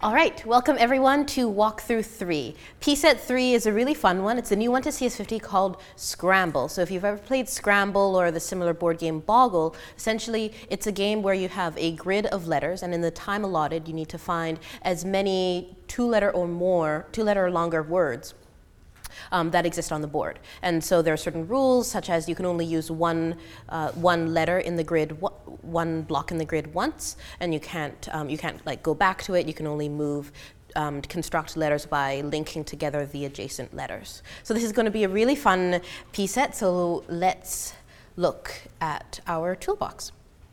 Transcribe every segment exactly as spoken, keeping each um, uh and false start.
All right, welcome everyone to walkthrough three. P set three is a really fun one. It's a new one to C S fifty called Scramble. So if you've ever played Scramble or the similar board game Boggle, essentially it's a game where you have a grid of letters, and in the time allotted you need to find as many two-letter or more, two-letter or longer words Um, that exist on the board. And so there are certain rules, such as you can only use one uh, one letter in the grid, one block in the grid once, and you can't um, you can't like go back to it. You can only move, um, construct letters by linking together the adjacent letters. So this is going to be a really fun P set. So let's look at our toolbox.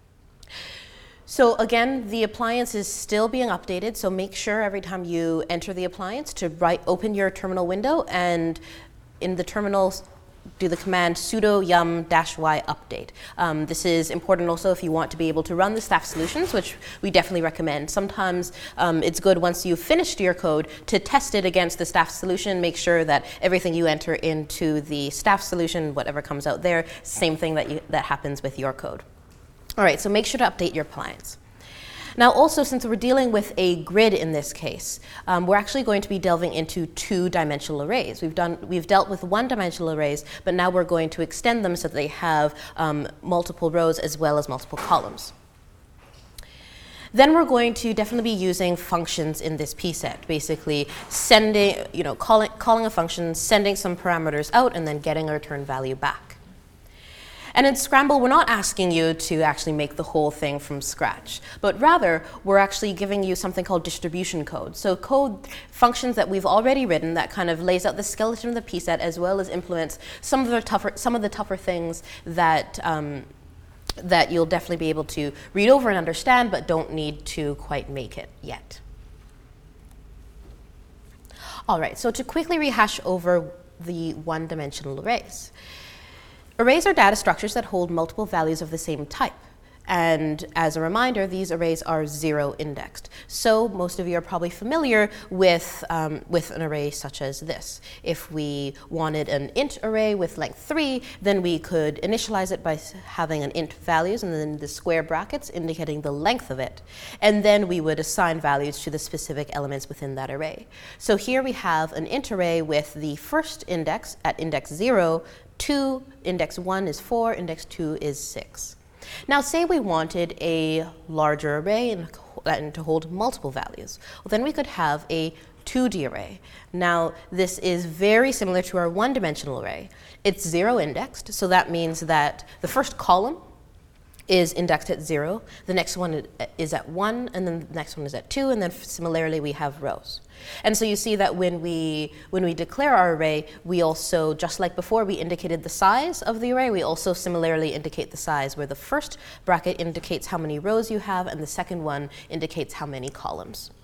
So again, the appliance is still being updated, so make sure every time you enter the appliance to write, open your terminal window, and in the terminal do the command sudo yum dash y update. Um, this is important also if you want to be able to run the staff solutions, which we definitely recommend. Sometimes um, it's good once you've finished your code to test it against the staff solution, make sure that everything you enter into the staff solution, whatever comes out there, same thing that, you, that happens with your code. All right, so make sure to update your appliance. Now also, since we're dealing with a grid in this case, um, we're actually going to be delving into two-dimensional arrays. We've, done, we've dealt with one-dimensional arrays, but now we're going to extend them so that they have um, multiple rows as well as multiple columns. Then we're going to definitely be using functions in this P set, basically sending, you know, calling, calling a function, sending some parameters out, and then getting a return value back. And in Scramble, we're not asking you to actually make the whole thing from scratch, but rather we're actually giving you something called distribution code. So code functions that we've already written that kind of lays out the skeleton of the P set, as well as implements some of the tougher, some of the tougher things that um, that you'll definitely be able to read over and understand, but don't need to quite make it yet. All right, so to quickly rehash over the one-dimensional arrays. Arrays are data structures that hold multiple values of the same type. And as a reminder, these arrays are zero indexed. So most of you are probably familiar with, um, with an array such as this. If we wanted an int array with length three, then we could initialize it by having an int values and then the square brackets indicating the length of it. And then we would assign values to the specific elements within that array. So here we have an int array with the first index at index zero, two, index one is four, index two is six. Now say we wanted a larger array and, and to hold multiple values. Well, then we could have a two D array. Now this is very similar to our one-dimensional array. It's zero indexed, so that means that the first column is indexed at zero, the next one is at one, and then the next one is at two, and then similarly we have rows. And so you see that when we, when we declare our array, we also, just like before we indicated the size of the array, we also similarly indicate the size, where the first bracket indicates how many rows you have, and the second one indicates how many columns.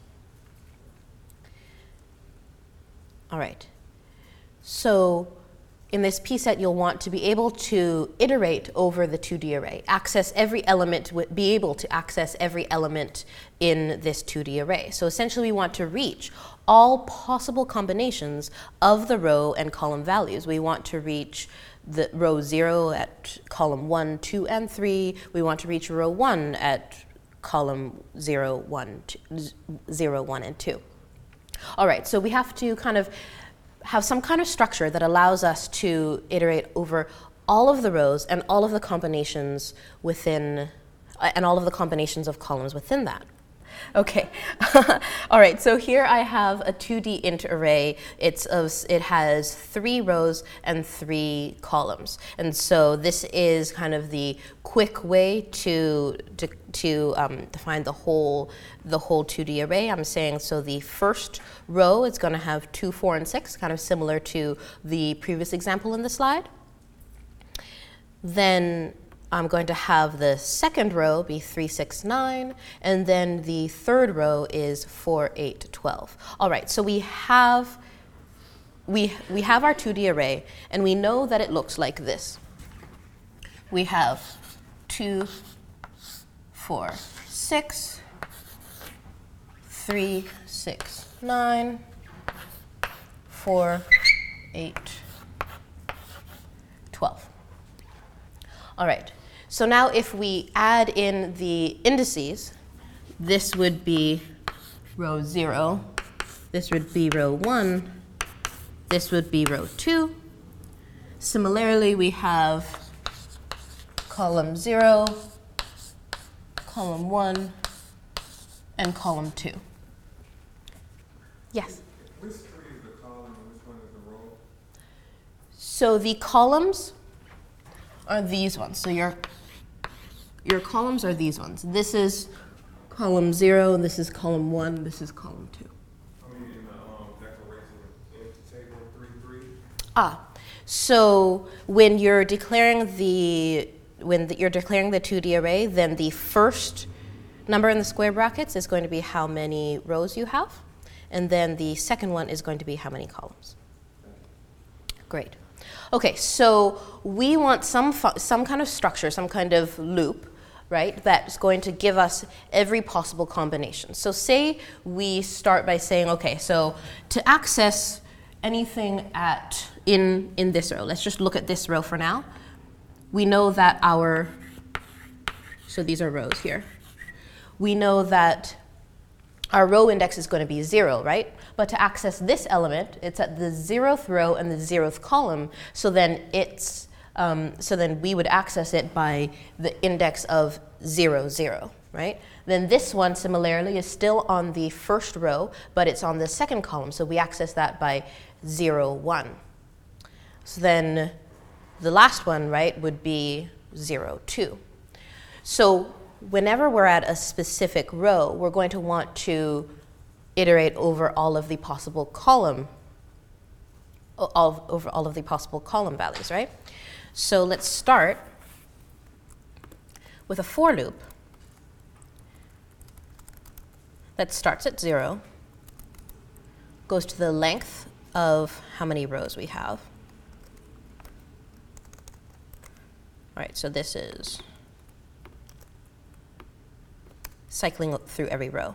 All right, so in this P set, you'll want to be able to iterate over the two D array, access every element, be able to access every element in this two D array. So essentially, we want to reach all possible combinations of the row and column values. We want to reach the row zero at column one, two, and three. We want to reach row one at column zero, one, two, zero, one, and two. All right, so we have to kind of have some kind of structure that allows us to iterate over all of the rows and all of the combinations within, uh, and all of the combinations of columns within that. Okay, all right, so here I have a two D int array. It's of, it has three rows and three columns. And so this is kind of the quick way to, to, to um, define the whole, the whole two D array. I'm saying, so the first row is gonna have two, four, and six, kind of similar to the previous example in the slide. Then I'm going to have the second row be three, six, nine, and then the third row is four, eight, twelve. All right, so we have, we, we have our two D array, and we know that it looks like this. We have two, four, six, three, six, nine, four, eight, twelve. All right. So now if we add in the indices, this would be row zero, this would be row one, this would be row two. Similarly, we have column zero, column one, and column two. Yes? Which tree is the column and which one is the row? So the columns are these ones. So your, your columns are these ones. This is column zero, this is column one, this is column two. I mean, in the um, declaration in table three three. Ah, so when you're declaring the when the, you're declaring the two D array, then the first number in the square brackets is going to be how many rows you have, and then the second one is going to be how many columns. Great. Okay, so we want some some kind of structure, some kind of loop, right, that's going to give us every possible combination. So say we start by saying, okay, so to access anything at in in this row, let's just look at this row for now. We know that our, so these are rows here. We know that our row index is going to be zero, right? But to access this element, it's at the zeroth row and the zeroth column. So then it's um, so then we would access it by the index of zero, zero, right? Then this one similarly is still on the first row, but it's on the second column. So we access that by zero, one. So then the last one, right, would be zero, two. So whenever we're at a specific row, we're going to want to iterate over all of the possible column, all, over all of the possible column values, right? So let's start with a for loop that starts at zero, goes to the length of how many rows we have. All right, so this is cycling through every row.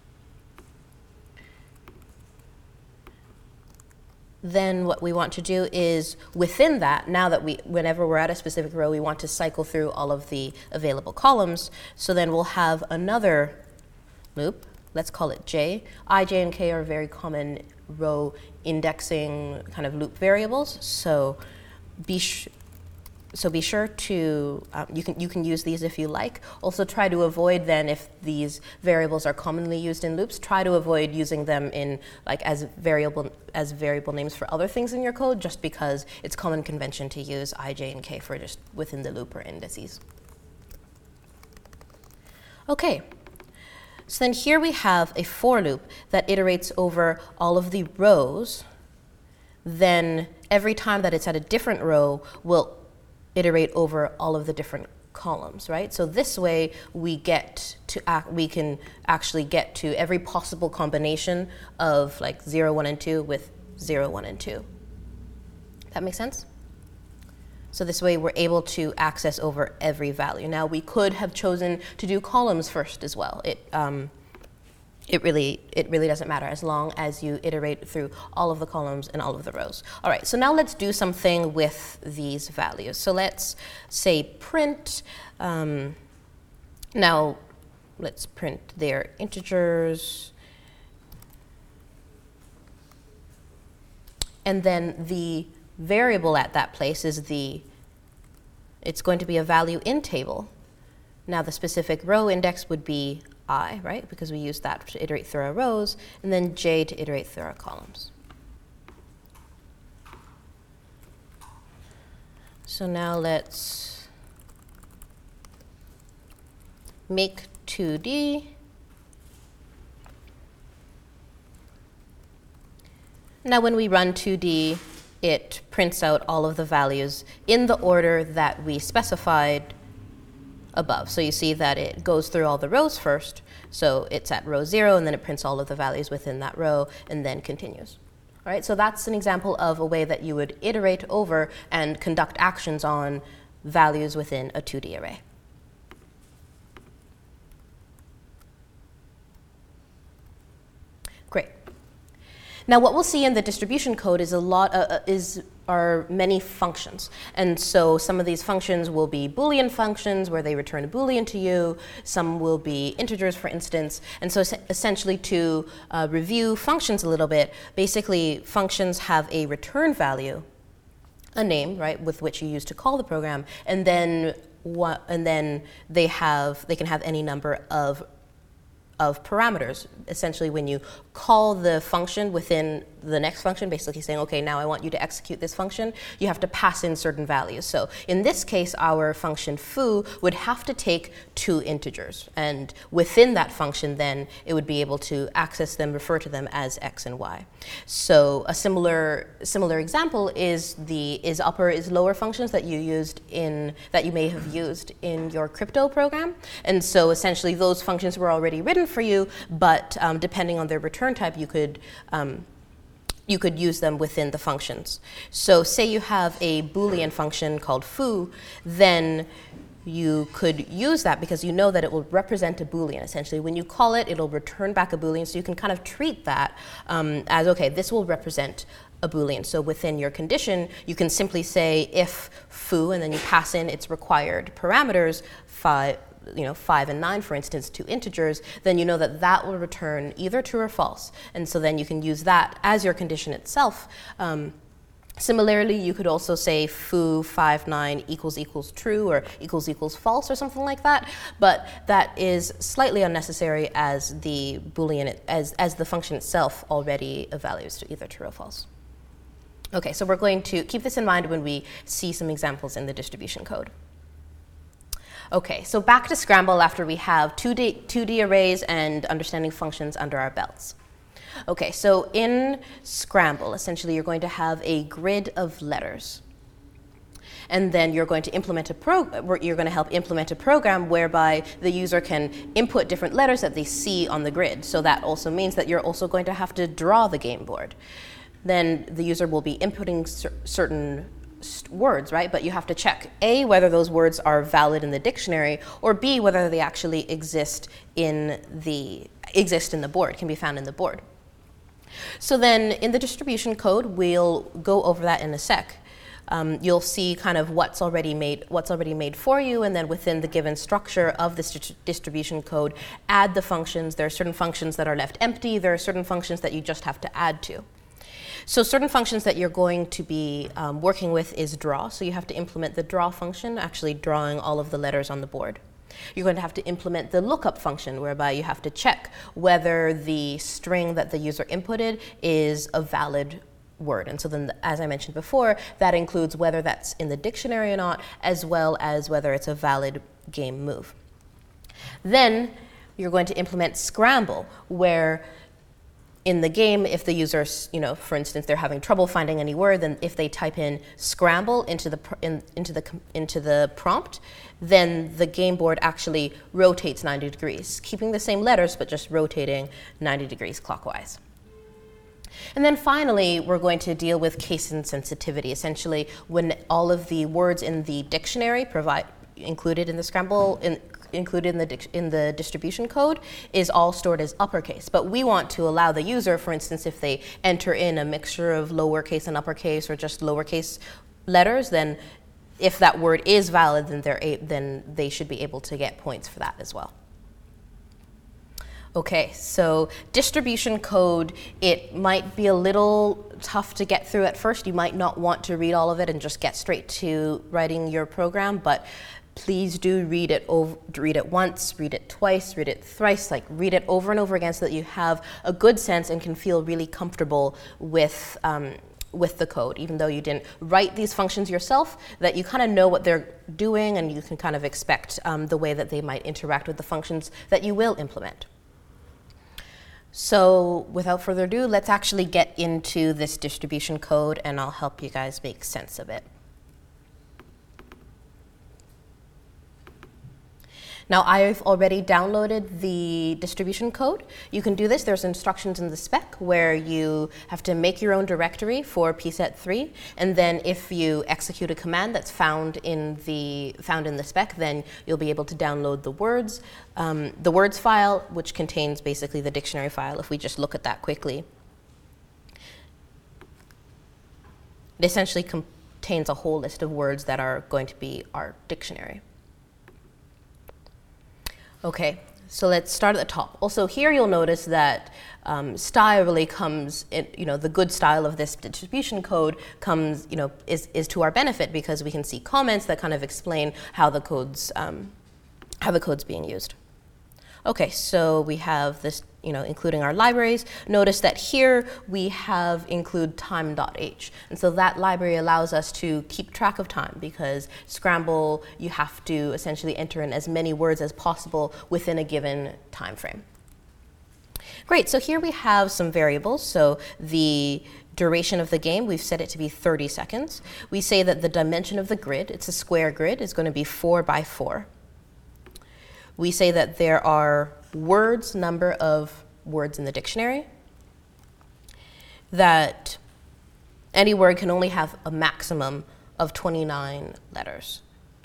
Then what we want to do is within that, now that we, whenever we're at a specific row, we want to cycle through all of the available columns. So then we'll have another loop. Let's call it J. I, J, and K are very common row indexing kind of loop variables. So be sh So be sure to, um, you can you can use these if you like. Also try to avoid then, if these variables are commonly used in loops, try to avoid using them in like as variable as variable names for other things in your code, just because it's common convention to use I, J, and K for just within the loop or indices. Okay, so then here we have a for loop that iterates over all of the rows. Then every time that it's at a different row, we'll iterate over all of the different columns, right? So this way we get to act, we can actually get to every possible combination of like zero, one, and two with zero, one, and two. That make sense? So this way we're able to access over every value. Now we could have chosen to do columns first as well. It, um, It really, it really doesn't matter as long as you iterate through all of the columns and all of the rows. All right, so now let's do something with these values. So let's say print, um, now let's print their integers. And then the variable at that place is the, it's going to be a value in table. Now the specific row index would be I, right? Because we use that to iterate through our rows, and then J to iterate through our columns. So now let's make two D. Now when we run two D, it prints out all of the values in the order that we specified above. So you see that it goes through all the rows first. So it's at row zero, and then it prints all of the values within that row, and then continues. All right, so that's an example of a way that you would iterate over and conduct actions on values within a two D array. Great. Now what we'll see in the distribution code is a lot uh, is are many functions. And so some of these functions will be Boolean functions where they return a Boolean to you. Some will be integers, for instance. And so essentially to uh, review functions a little bit, basically functions have a return value, a name, right, with which you use to call the program, and then what, and then they have, they can have any number of of parameters. Essentially, when you call the function within the next function, basically saying, okay, now I want you to execute this function, you have to pass in certain values. So in this case, our function foo would have to take two integers. And within that function, then, it would be able to access them, refer to them as x and y. So a similar similar example is the is upper, is lower functions that you used in, that you may have used in your crypto program. And so essentially, those functions were already written for you, but um, depending on their return type, you could um, you could use them within the functions. So say you have a Boolean function called foo, then you could use that because you know that it will represent a Boolean. Essentially, when you call it, it'll return back a Boolean, so you can kind of treat that um, as, okay, this will represent a Boolean. So within your condition, you can simply say if foo, and then you pass in its required parameters, five, you know, five and nine, for instance, two integers, then you know that that will return either true or false. And so then you can use that as your condition itself. Um, Similarly, you could also say foo five nine equals equals true or equals equals false or something like that, but that is slightly unnecessary as the Boolean, as, as the function itself already evaluates either true or false. Okay, so we're going to keep this in mind when we see some examples in the distribution code. Okay, so back to Scramble after we have two D, two D arrays and understanding functions under our belts. Okay, so in Scramble, essentially you're going to have a grid of letters. And then you're going to implement a pro you're going to help implement a program whereby the user can input different letters that they see on the grid. So that also means that you're also going to have to draw the game board. Then the user will be inputting cer certain words, right? But you have to check A, whether those words are valid in the dictionary, or B, whether they actually exist in the exist in the board, can be found in the board. So then in the distribution code, we'll go over that in a sec. Um, you'll see kind of what's already made, what's already made for you, and then within the given structure of this distribution code, add the functions. There are certain functions that are left empty. There are certain functions that you just have to add to. So certain functions that you're going to be um, working with is draw. So you have to implement the draw function, actually drawing all of the letters on the board. You're going to have to implement the lookup function, whereby you have to check whether the string that the user inputted is a valid word. And so then, as I mentioned before, that includes whether that's in the dictionary or not, as well as whether it's a valid game move. Then you're going to implement Scramble, where in the game, if the user, you know, for instance, they're having trouble finding any word, then if they type in Scramble into the in, into the into the prompt, then the game board actually rotates ninety degrees, keeping the same letters but just rotating ninety degrees clockwise. And then finally, we're going to deal with case insensitivity. Essentially, when all of the words in the dictionary provide included in the Scramble in, included in the, in the distribution code is all stored as uppercase. But we want to allow the user, for instance, if they enter in a mixture of lowercase and uppercase or just lowercase letters, then if that word is valid, then, they're a, then they should be able to get points for that as well. Okay, so distribution code, it might be a little tough to get through at first. You might not want to read all of it and just get straight to writing your program, but please do read it over, read it once, read it twice, read it thrice, like read it over and over again so that you have a good sense and can feel really comfortable with um, with the code, even though you didn't write these functions yourself, that you kind of know what they're doing and you can kind of expect um, the way that they might interact with the functions that you will implement. So without further ado, let's actually get into this distribution code and I'll help you guys make sense of it. Now, I've already downloaded the distribution code. You can do this. There's instructions in the spec where you have to make your own directory for P set three, and then if you execute a command that's found in the found in the spec, then you'll be able to download the words, um, the words file, which contains basically the dictionary file. If we just look at that quickly. It essentially contains a whole list of words that are going to be our dictionary. Okay, so let's start at the top. Also here you'll notice that um, style really comes, in, you know, the good style of this distribution code comes, you know, is, is to our benefit because we can see comments that kind of explain how the code's, um, how the code's being used. Okay, so we have this, you know, including our libraries. Notice that here we have include time.h. And so that library allows us to keep track of time because Scramble, you have to essentially enter in as many words as possible within a given time frame. Great, so here we have some variables. So the duration of the game, we've set it to be thirty seconds. We say that the dimension of the grid, it's a square grid, is going to be four by four. We say that there are words, number of words in the dictionary, that any word can only have a maximum of twenty-nine letters.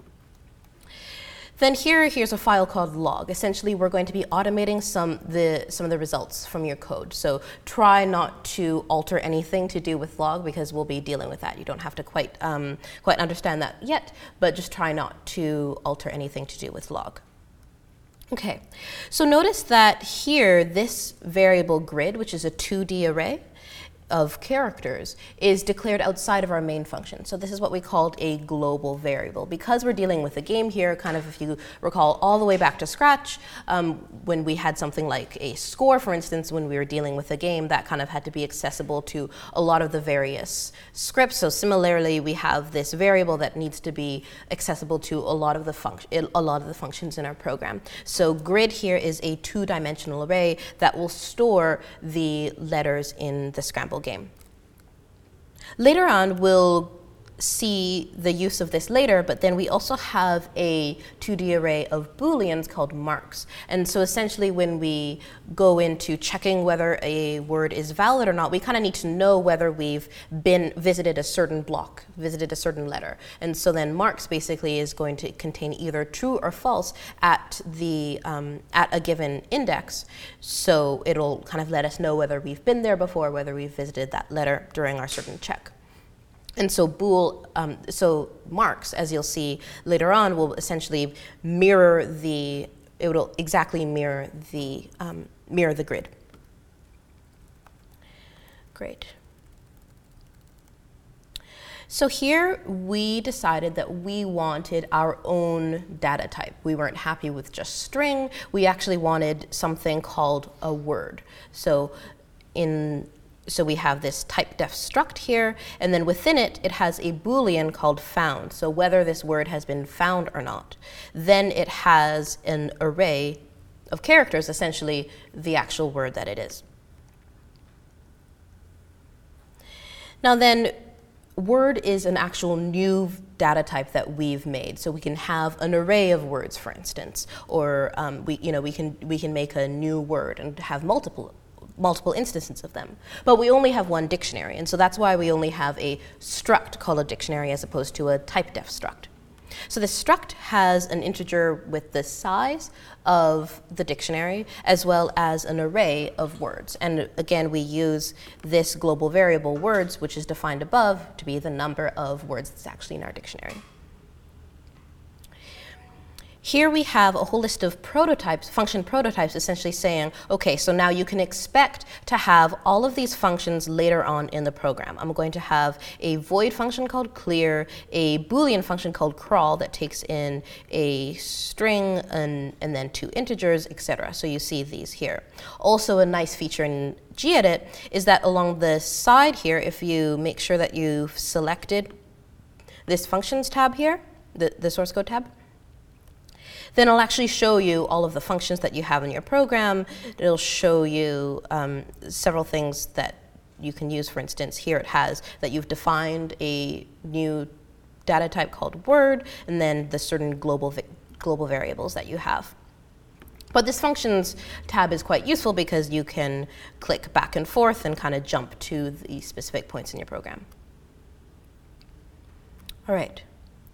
Then here, here's a file called log. Essentially, we're going to be automating some, the, some of the results from your code. So try not to alter anything to do with log because we'll be dealing with that. You don't have to quite, um, quite understand that yet, but just try not to alter anything to do with log. Okay, so notice that here, this variable grid, which is a two D array of characters, is declared outside of our main function. So this is what we called a global variable. Because we're dealing with a game here, kind of if you recall all the way back to Scratch, um, when we had something like a score, for instance, when we were dealing with a game, that kind of had to be accessible to a lot of the various scripts. So similarly, we have this variable that needs to be accessible to a lot of the function, a lot of the functions in our program. So grid here is a two-dimensional array that will store the letters in the Scramble game. Later on, we'll see the use of this later, but then we also have a two D array of Booleans called marks. And so essentially when we go into checking whether a word is valid or not, we kind of need to know whether we've been visited a certain block, visited a certain letter. And so then marks basically is going to contain either true or false at the um, at a given index. So it'll kind of let us know whether we've been there before, whether we've visited that letter during our certain check. And so bool, um, so marks, as you'll see later on, will essentially mirror the, it will exactly mirror the, um, mirror the grid. Great. So here we decided that we wanted our own data type. We weren't happy with just string. We actually wanted something called a word. So in So we have this typedef struct here, and then within it, it has a Boolean called found, so whether this word has been found or not. Then it has an array of characters, essentially the actual word that it is. Now then, word is an actual new data type that we've made. So we can have an array of words, for instance, or um, we, you know, we can, we can make a new word and have multiple multiple instances of them. But we only have one dictionary, and so that's why we only have a struct called a dictionary as opposed to a typedef struct. So the struct has an integer with the size of the dictionary as well as an array of words. And again, we use this global variable words, which is defined above, to be the number of words that's actually in our dictionary. Here we have a whole list of prototypes, function prototypes, essentially saying, okay, so now you can expect to have all of these functions later on in the program. I'm going to have a void function called clear, a Boolean function called crawl that takes in a string and, and then two integers, et cetera. So you see these here. Also a nice feature in gedit is that along the side here, if you make sure that you've selected this functions tab here, the, the source code tab, then it'll actually show you all of the functions that you have in your program. It'll show you um, several things that you can use. For instance, here it has that you've defined a new data type called word, and then the certain global, global variables that you have. But this functions tab is quite useful because you can click back and forth and kind of jump to the specific points in your program. All right.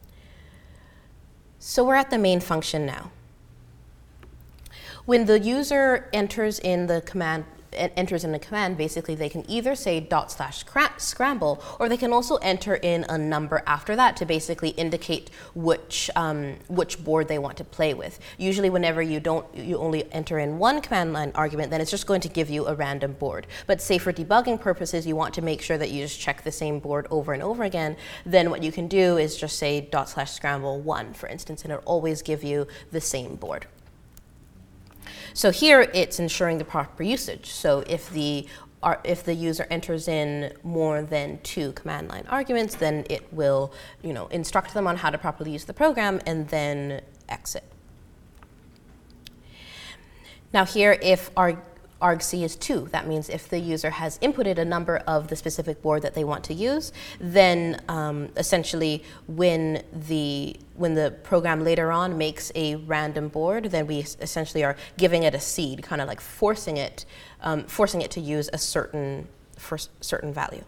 So we're at the main function now. When the user enters in the command enters in a command, basically they can either say dot slash scramble, or they can also enter in a number after that to basically indicate which um, which board they want to play with. Usually whenever you don't, you only enter in one command line argument, then it's just going to give you a random board. But say for debugging purposes, you want to make sure that you just check the same board over and over again, then what you can do is just say dot slash scramble one, for instance, and it'll always give you the same board. So here it's ensuring the proper usage. So if the if the user enters in more than two command line arguments, then it will, you know, instruct them on how to properly use the program and then exit. Now here, if our argc is two, that means if the user has inputted a number of the specific board that they want to use, then um, essentially when the when the program later on makes a random board, then we essentially are giving it a seed, kind of like forcing it um, forcing it to use a certain for certain value.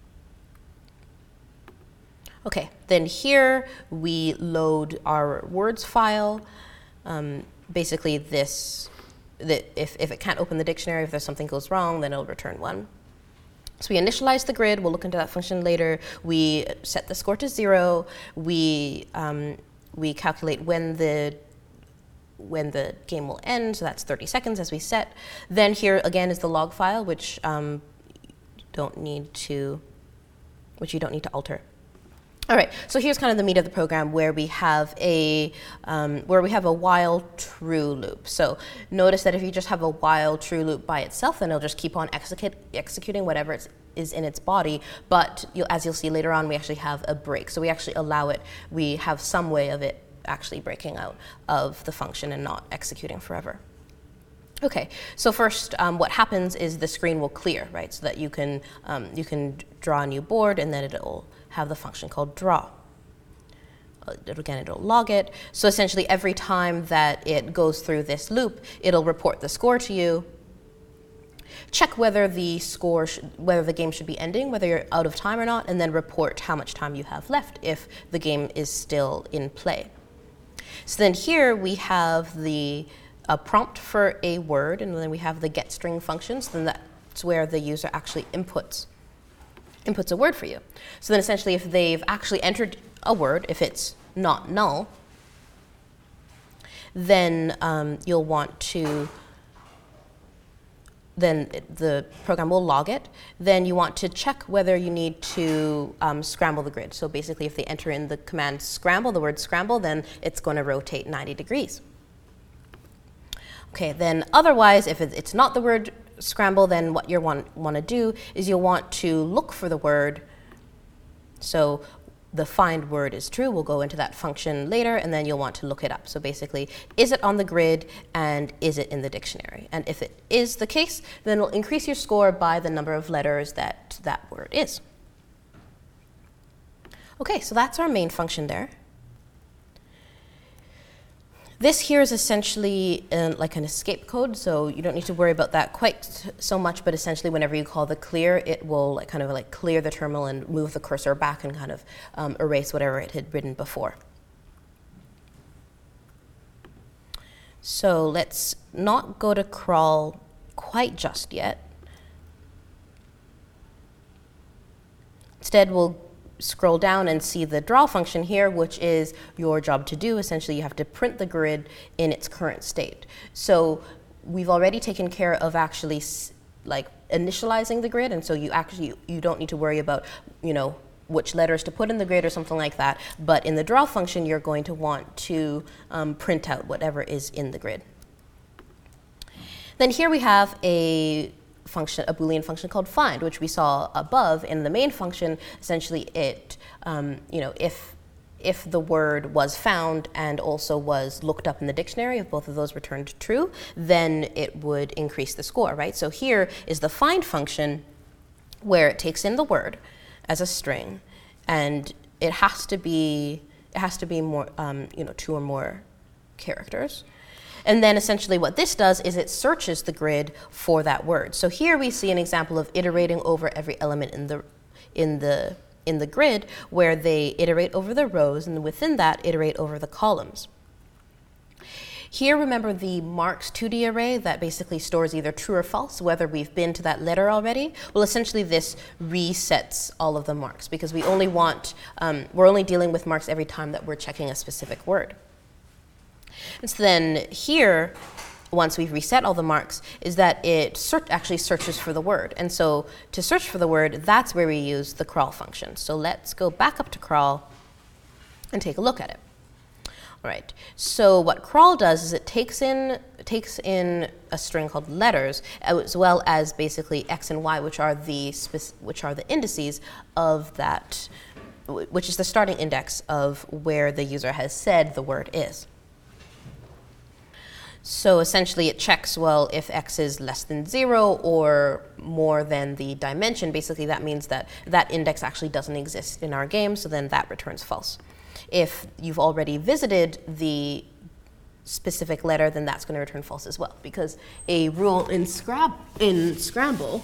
Okay, then here we load our words file. Um, basically this. That if, if it can't open the dictionary, if there's something goes wrong, then it'll return one. So we initialize the grid, we'll look into that function later. We set the score to zero. We, um, we calculate when the, when the game will end, so that's thirty seconds as we set. Then here again is the log file, which um, don't need to, which you don't need to alter. All right, so here's kind of the meat of the program where we have a um, where we have a while true loop. So notice that if you just have a while true loop by itself, then it'll just keep on execute, executing whatever it's, is in its body. But you'll, as you'll see later on, we actually have a break. So we actually allow it. We have some way of it actually breaking out of the function and not executing forever. Okay, so first um, what happens is the screen will clear, right? So that you can um, you can draw a new board, and then it'll have the function called draw. Again, it'll log it. So essentially every time that it goes through this loop, it'll report the score to you, check whether the score, sh whether the game should be ending, whether you're out of time or not, and then report how much time you have left if the game is still in play. So then here we have the a prompt for a word, and then we have the getString functions. Then that's where the user actually inputs inputs a word for you. So then essentially if they've actually entered a word, if it's not null, then um, you'll want to, then the program will log it. Then you want to check whether you need to um, scramble the grid. So basically if they enter in the command scramble, the word scramble, then it's going to rotate ninety degrees. Okay, then otherwise, if it's not the word scramble, then what you want, want to do is you'll want to look for the word. So the find word is true. We'll go into that function later, and then you'll want to look it up. So basically, is it on the grid, and is it in the dictionary? And if it is the case, then it'll increase your score by the number of letters that that word is. Okay, so that's our main function there. This here is essentially uh, like an escape code, so you don't need to worry about that quite so much, but essentially whenever you call the clear, it will like kind of like clear the terminal and move the cursor back and kind of um, erase whatever it had written before. So let's not go to crawl quite just yet. Instead, we'll scroll down and see the draw function here, which is your job to do. Essentially, you have to print the grid in its current state. So we've already taken care of actually like initializing the grid, and so you actually you don't need to worry about, you know, which letters to put in the grid or something like that. But in the draw function, you're going to want to um, print out whatever is in the grid. Then here we have a function, a Boolean function called find, which we saw above in the main function. Essentially, it, um, you know, if if the word was found and also was looked up in the dictionary, if both of those returned true, then it would increase the score, right? So here is the find function, where it takes in the word as a string, and it has to be it has to be more, um, you know, two or more characters. And then essentially what this does is it searches the grid for that word. So here we see an example of iterating over every element in the, in the, in the grid, where they iterate over the rows, and within that iterate over the columns. Here, remember the marks two D array that basically stores either true or false, whether we've been to that letter already. Well, essentially this resets all of the marks because we only want, um, we're only dealing with marks every time that we're checking a specific word. And so then here, once we've reset all the marks, is that it ser- actually searches for the word. And so to search for the word, that's where we use the crawl function. So let's go back up to crawl and take a look at it. All right, so what crawl does is it takes in, takes in a string called letters, as well as basically x and y, which are the, spec- which are the indices of that, which is the starting index of where the user has said the word is. So essentially it checks, well, if x is less than zero or more than the dimension, basically that means that that index actually doesn't exist in our game, so then that returns false. If you've already visited the specific letter, then that's going to return false as well, because a rule in, Scrab- in Scramble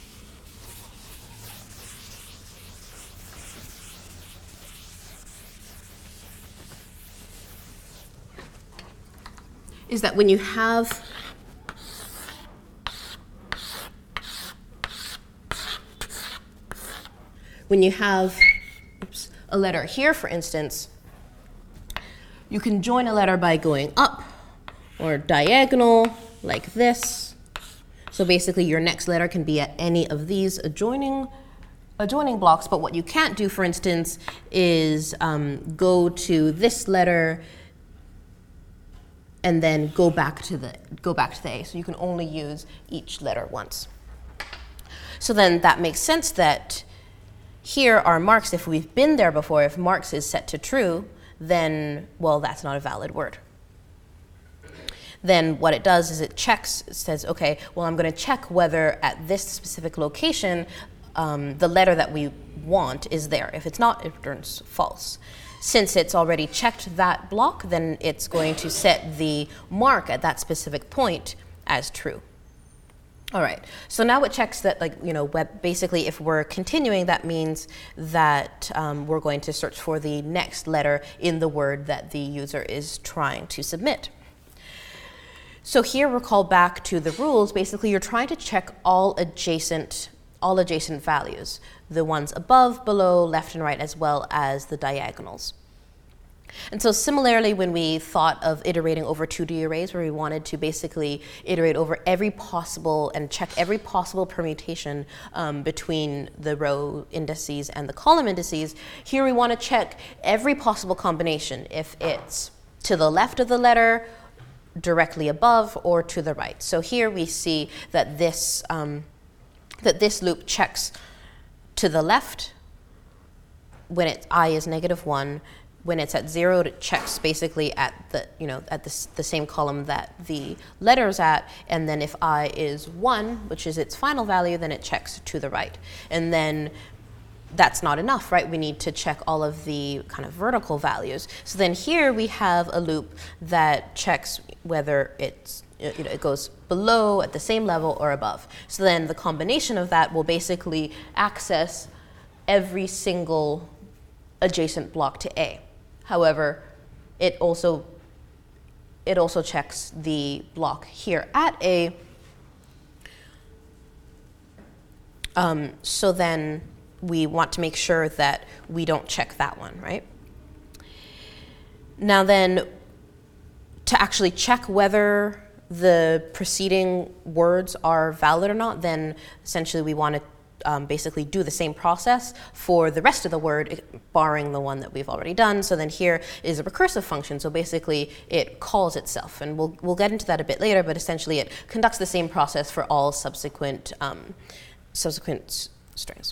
is that when you have when you have oops, a letter here, for instance, you can join a letter by going up or diagonal like this. So basically your next letter can be at any of these adjoining adjoining blocks, but what you can't do, for instance, is um, go to this letter and then go back to the go back to the A. So you can only use each letter once. So then that makes sense that here are marks. If we've been there before, if marks is set to true, then, well, that's not a valid word. Then what it does is it checks, it says, okay, well, I'm going to check whether at this specific location um, the letter that we want is there. If it's not, it returns false. Since it's already checked that block, then it's going to set the mark at that specific point as true. All right, so now it checks that, like, you know, web, basically if we're continuing, that means that um, we're going to search for the next letter in the word that the user is trying to submit. So here we're called back to the rules. Basically, you're trying to check all adjacent, all adjacent values, the ones above, below, left and right, as well as the diagonals. And so similarly, when we thought of iterating over two D arrays, where we wanted to basically iterate over every possible and check every possible permutation um, between the row indices and the column indices, here we want to check every possible combination, if it's to the left of the letter, directly above, or to the right. So here we see that this, um, that this loop checks to the left when it, I is negative one. When it's at zero, it checks basically at the, you know, at the, the same column that the letter's at, and then if I is one, which is its final value, then it checks to the right. And then that's not enough, right? We need to check all of the kind of vertical values. So then here we have a loop that checks whether it's, you know, it goes below, at the same level, or above. So then the combination of that will basically access every single adjacent block to A. However, it also, it also checks the block here at A. Um, so then we want to make sure that we don't check that one, right? Now then, to actually check whether the preceding words are valid or not, then essentially we want to Um, basically do the same process for the rest of the word, barring the one that we've already done. So then here is a recursive function. So basically it calls itself, and we'll, we'll get into that a bit later, but essentially it conducts the same process for all subsequent, um, subsequent s- strings.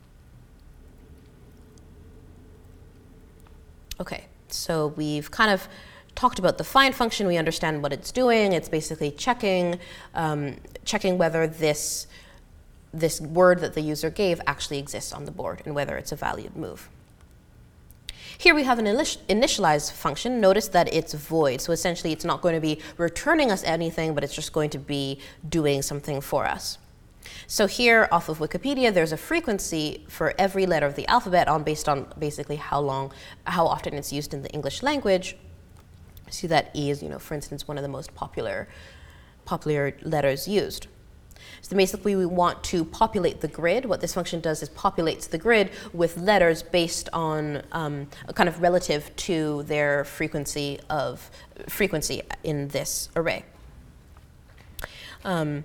Okay, so we've kind of talked about the find function. We understand what it's doing. It's basically checking, um, checking whether this this word that the user gave actually exists on the board and whether it's a valid move. Here we have an initialize function. Notice that it's void. So essentially it's not going to be returning us anything, but it's just going to be doing something for us. So here off of Wikipedia, there's a frequency for every letter of the alphabet on based on basically how long, how often it's used in the English language. See that E is, you know, for instance, one of the most popular, popular letters used. So basically we want to populate the grid. What this function does is populates the grid with letters based on um, a kind of relative to their frequency of frequency in this array. Um,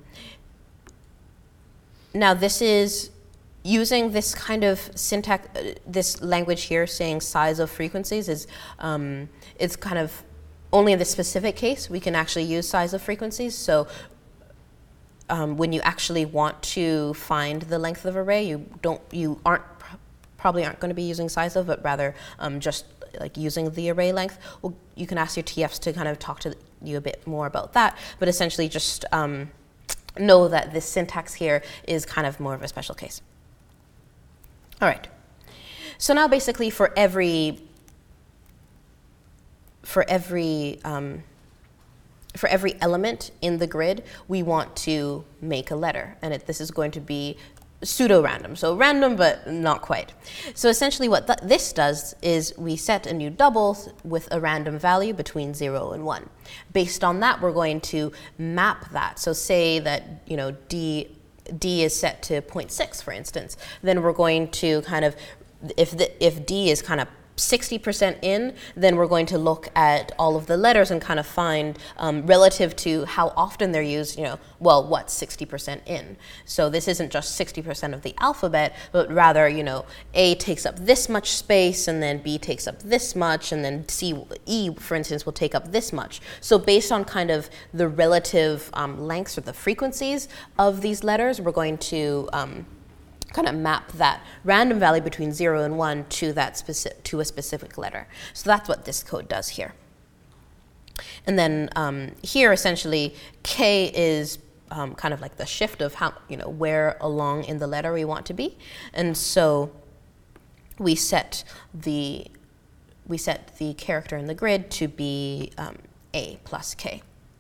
now this is using this kind of syntax, uh, this language here saying size of frequencies is um, it's kind of only in this specific case we can actually use size of frequencies. So um, when you actually want to find the length of array, you don't, you aren't pr probably aren't going to be using size of, but rather um, just like using the array length. Well, you can ask your T Fs to kind of talk to you a bit more about that, but essentially just um, know that this syntax here is kind of more of a special case. All right. So now basically for every for every um, for every element in the grid, we want to make a letter, and it, this is going to be pseudo-random, so random but not quite. So essentially what th this does is we set a new double with a random value between zero and one. Based on that, we're going to map that. So say that, you know, D, D is set to zero point six, for instance, then we're going to kind of, if, the, if D is kind of sixty percent in, then we're going to look at all of the letters and kind of find um, relative to how often they're used, you know, well, what's sixty percent in? So this isn't just sixty percent of the alphabet, but rather, you know, A takes up this much space, and then B takes up this much, and then C, E, for instance, will take up this much. So based on kind of the relative um, lengths or the frequencies of these letters, we're going to um, kind of map that random value between zero and one to that specific to a specific letter. So that's what this code does here. And then um, here essentially K is um, kind of like the shift of how, you know, where along in the letter we want to be. And so we set the we set the character in the grid to be um, A plus K.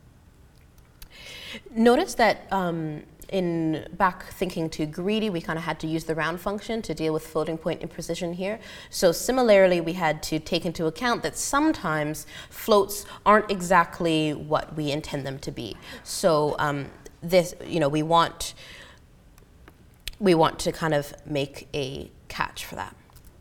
Notice that um, in back thinking to greedy, we kind of had to use the round function to deal with floating point imprecision here. So similarly, we had to take into account that sometimes floats aren't exactly what we intend them to be. So um, this, you know, we want we want to kind of make a catch for that.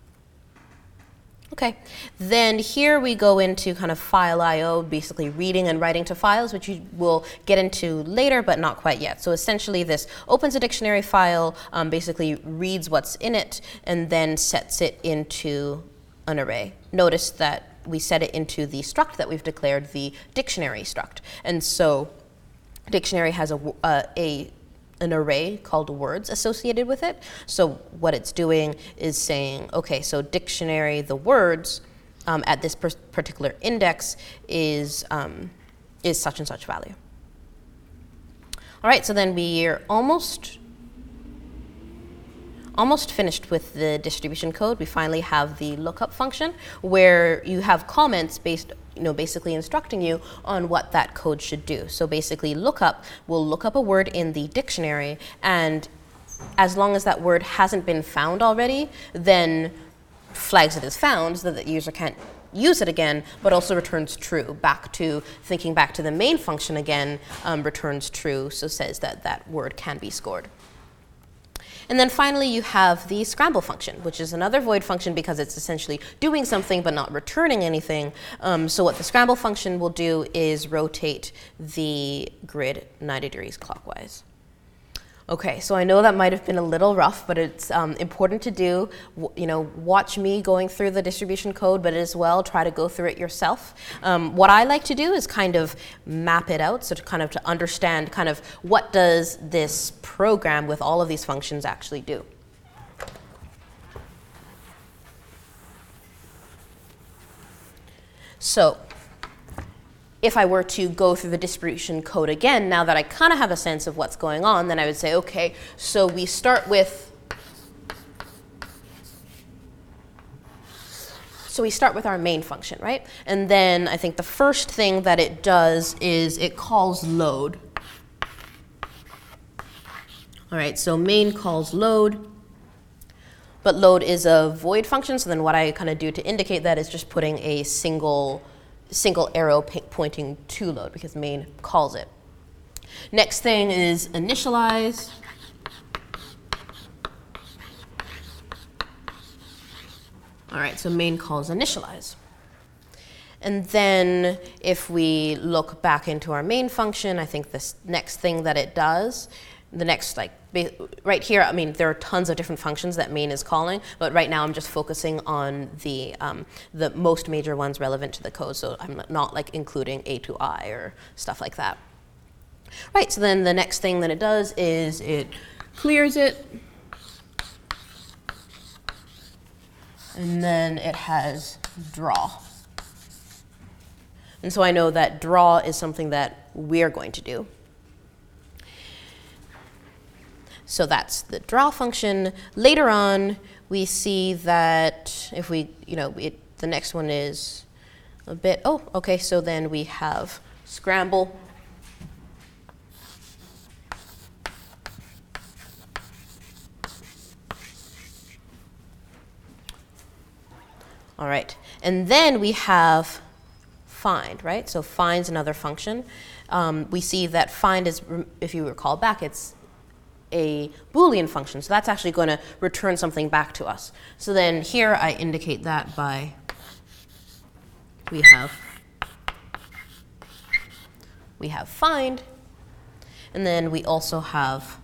Okay, then here we go into kind of file I O, basically reading and writing to files, which you will get into later, but not quite yet. So essentially this opens a dictionary file, um, basically reads what's in it, and then sets it into an array. Notice that we set it into the struct that we've declared, the dictionary struct. And so dictionary has a, uh, a an array called words associated with it. So what it's doing is saying, okay, so dictionary, the words um, at this particular index is, um, is such and such value. All right, so then we're almost, almost finished with the distribution code. We finally have the lookup function where you have comments based you know, basically instructing you on what that code should do. So basically lookup will look up a word in the dictionary, and as long as that word hasn't been found already, then flags it as found so that the user can't use it again, but also returns true. Back to thinking back to the main function again, um, returns true, so says that that word can be scored. And then finally, you have the scramble function, which is another void function because it's essentially doing something but not returning anything. Um, so what the scramble function will do is rotate the grid ninety degrees clockwise. Okay, so I know that might have been a little rough, but it's um, important to do. W you know, watch me going through the distribution code, but as well try to go through it yourself. Um, what I like to do is kind of map it out, so to kind of to understand kind of what does this program with all of these functions actually do. So if I were to go through the distribution code again, now that I kind of have a sense of what's going on, then I would say, okay, so we start with, so we start with our main function, right? And then I think the first thing that it does is it calls load. All right, so main calls load, but load is a void function, so then what I kind of do to indicate that is just putting a single single arrow pointing to load because main calls it. Next thing is initialize. All right, so main calls initialize. And then if we look back into our main function, I think this next thing that it does, the next, like, right here, I mean, there are tons of different functions that main is calling, but right now I'm just focusing on the, um, the most major ones relevant to the code, so I'm not, like, including A to I or stuff like that. Right, so then the next thing that it does is it clears it, and then it has draw. And so I know that draw is something that we're going to do. So that's the draw function. Later on, we see that if we, you know, it, the next one is a bit, oh, okay, so then we have scramble. All right, and then we have find, right? So find's another function. Um, we see that find is, if you recall back, it's a Boolean function. So that's actually going to return something back to us. So then here I indicate that by, we have, we have find, and then we also have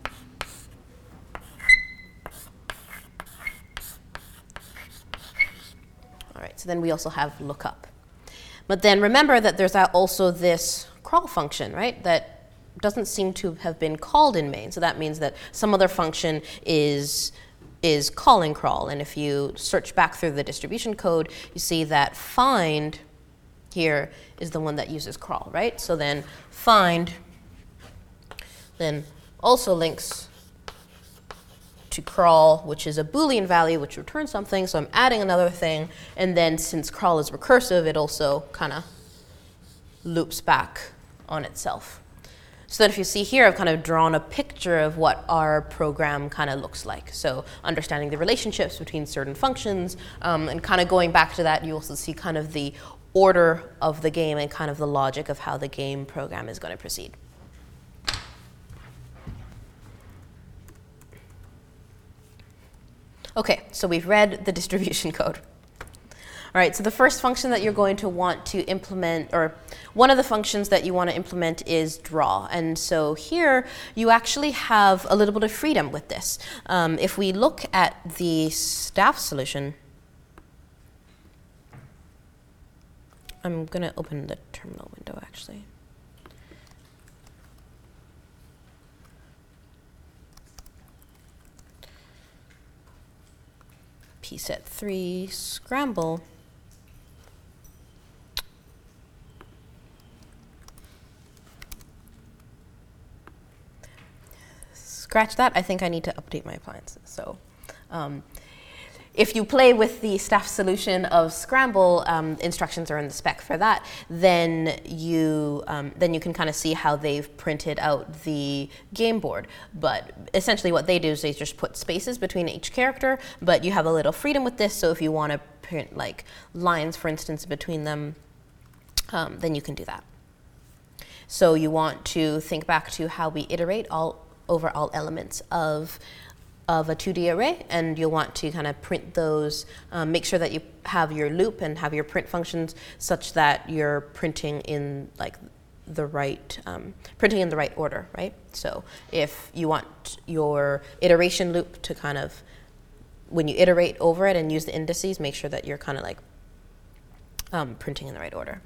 all right, so then we also have lookup. But then remember that there's also this crawl function, right, that doesn't seem to have been called in main. So that means that some other function is, is calling crawl. And if you search back through the distribution code, you see that find here is the one that uses crawl, right? So then find then also links to crawl, which is a Boolean value, which returns something. So I'm adding another thing. And then since crawl is recursive, it also kind of loops back on itself. So that if you see here, I've kind of drawn a picture of what our program kind of looks like. So understanding the relationships between certain functions, um, and kind of going back to that, you also see kind of the order of the game and kind of the logic of how the game program is going to proceed. Okay, so we've read the distribution code. All right, so the first function that you're going to want to implement, or one of the functions that you want to implement is draw. And so here you actually have a little bit of freedom with this. Um, if we look at the staff solution, I'm going to open the terminal window actually. P set three scramble. Scratch that. I think I need to update my appliances. So um, if you play with the staff solution of Scramble, um, instructions are in the spec for that, then you, um, then you can kind of see how they've printed out the game board. But essentially what they do is they just put spaces between each character, but you have a little freedom with this. So if you want to print like lines, for instance, between them, um, then you can do that. So you want to think back to how we iterate all over all elements of of a two D array, and you'll want to kind of print those, um, make sure that you have your loop and have your print functions such that you're printing in like the right, um, printing in the right order, right? So if you want your iteration loop to kind of, when you iterate over it and use the indices, make sure that you're kind of like um, printing in the right order.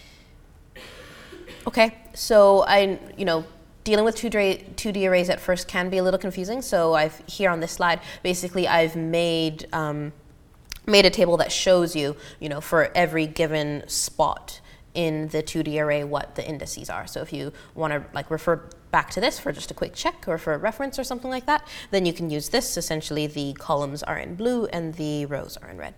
Okay, so I, you know, dealing with two D arrays at first can be a little confusing. So I've here on this slide, basically I've made um, made a table that shows you, you know, for every given spot in the two D array what the indices are. So if you want to like refer back to this for just a quick check or for a reference or something like that, then you can use this. Essentially, the columns are in blue and the rows are in red.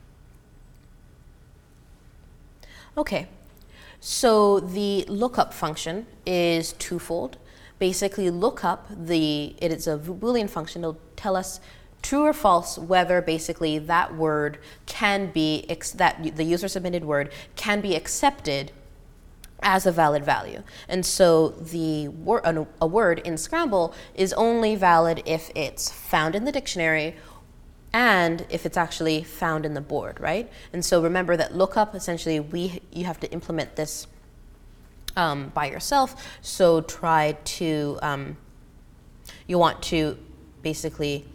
Okay. So the lookup function is twofold. Basically, lookup, the, it is a Boolean function. It'll tell us True or false, whether basically that word can be, ex- that the user submitted word can be accepted as a valid value. And so the wor- a, a word in Scramble is only valid if it's found in the dictionary and if it's actually found in the board, right? And so remember that lookup, essentially, we you have to implement this um, by yourself. So try to, um, you want to basically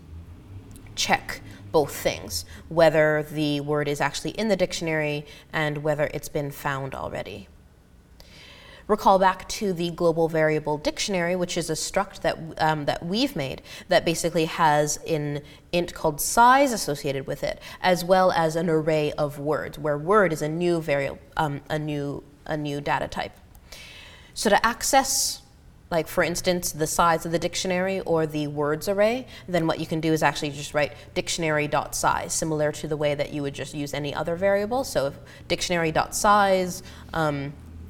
check both things, whether the word is actually in the dictionary and whether it's been found already. Recall back to the global variable dictionary, which is a struct that um, that we've made that basically has an int called size associated with it, as well as an array of words, where word is a new variable, um, a new a new data type. So to access, like for instance, the size of the dictionary or the words array, then what you can do is actually just write dictionary.size, similar to the way that you would just use any other variable. So if dictionary.size um,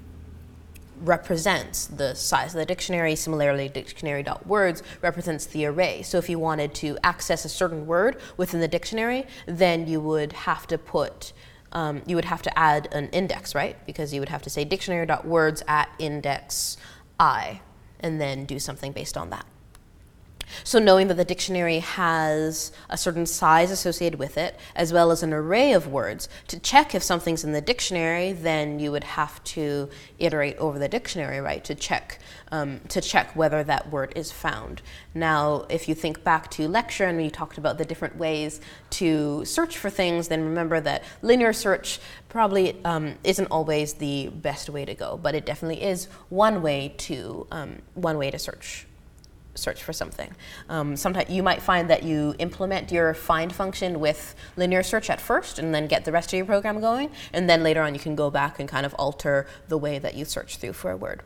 represents the size of the dictionary. Similarly, dictionary.words represents the array. So if you wanted to access a certain word within the dictionary, then you would have to put, um, you would have to add an index, right? Because you would have to say dictionary.words at index I, and then do something based on that. So knowing that the dictionary has a certain size associated with it, as well as an array of words, to check if something's in the dictionary, then you would have to iterate over the dictionary, right, to check um, to check whether that word is found. Now, if you think back to lecture and we talked about the different ways to search for things, then remember that linear search probably um, isn't always the best way to go, but it definitely is one way to um, one way to search. search for something. Um, sometimes you might find that you implement your find function with linear search at first and then get the rest of your program going, and then later on you can go back and kind of alter the way that you search through for a word.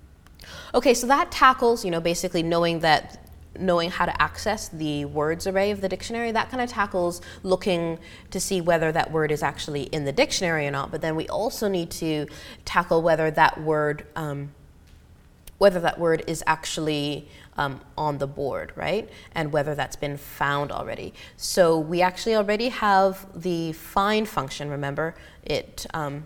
Okay, so that tackles, you know, basically knowing that knowing how to access the words array of the dictionary. That kind of tackles looking to see whether that word is actually in the dictionary or not, but then we also need to tackle whether that word um, whether that word is actually um, on the board, right? And whether that's been found already. So we actually already have the find function, remember? It, um,